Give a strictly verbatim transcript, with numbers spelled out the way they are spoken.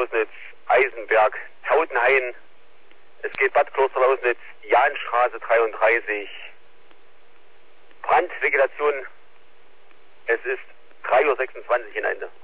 Klosterlausnitz, Eisenberg, Tautenhain. Es geht Bad Klosterlausnitz, Jahnstraße dreiunddreißig. Brandvegetation. Es ist drei Uhr sechsundzwanzig in Ende.